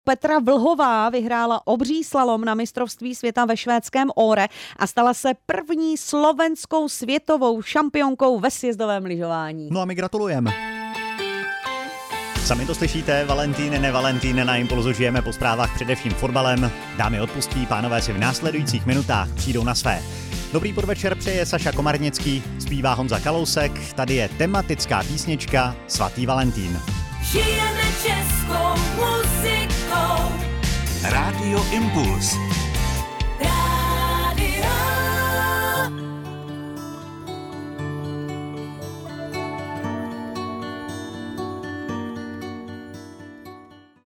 Petra Vlhová vyhrála obří slalom na mistrovství světa ve švédském Åre a stala se první slovenskou světovou šampionkou ve sjezdovém lyžování. No a my gratulujeme. Sami to slyšíte, Valentín, nevalentín, na Impulzu žijeme po zprávách především fotbalem. Dámy odpustí, pánové si v následujících minutách přijdou na své. Dobrý podvečer přeje Saša Komarnický, zpívá Honza Kalousek, tady je tematická písnička Svatý Valentín. Žijeme českou muzikou. Rádio Impuls.